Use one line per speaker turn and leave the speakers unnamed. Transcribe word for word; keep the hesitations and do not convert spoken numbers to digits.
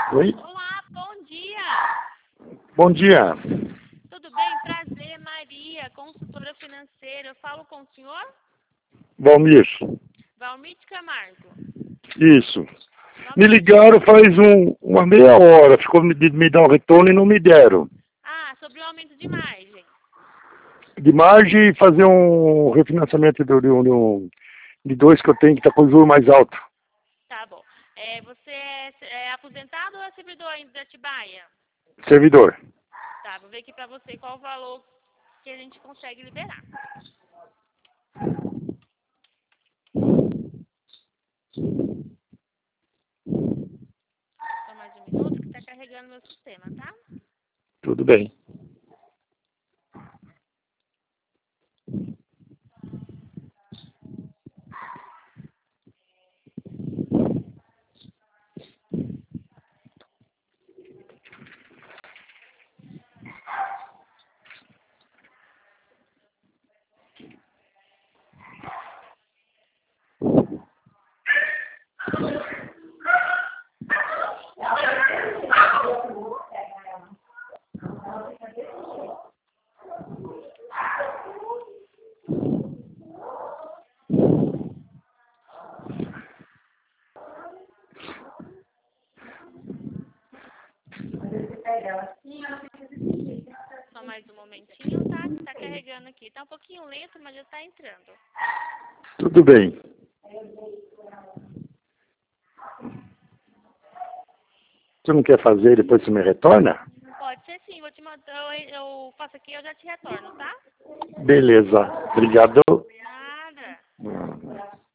Oi?
Olá, bom dia.
Bom dia.
Tudo bem? Prazer, Maria, consultora financeira. Eu falo com o senhor?
Valmir.
Valmir de Camargo.
Isso. Me
Valmir.
ligaram faz um, uma meia hora. Ficou de me dar um retorno e não me deram.
Ah, sobre o aumento de margem.
De margem e fazer um refinanciamento do, de, um, de dois que eu tenho que está com juro mais alto.
Tá bom. É, você é, é aposentado ou é servidor ainda da Atibaia?
Servidor.
Tá, vou ver aqui pra você qual o valor que a gente consegue liberar. Só mais um minuto que tá carregando meu sistema, tá?
Tudo bem.
Só mais um momentinho, tá? Que tá carregando aqui. Tá um pouquinho lento, mas já tá entrando.
Tudo bem. Você não quer fazer e depois você me retorna?
Pode ser sim, vou te mandar. Eu, eu faço aqui e eu já te retorno, tá?
Beleza. Obrigado.
Nada.
Hum.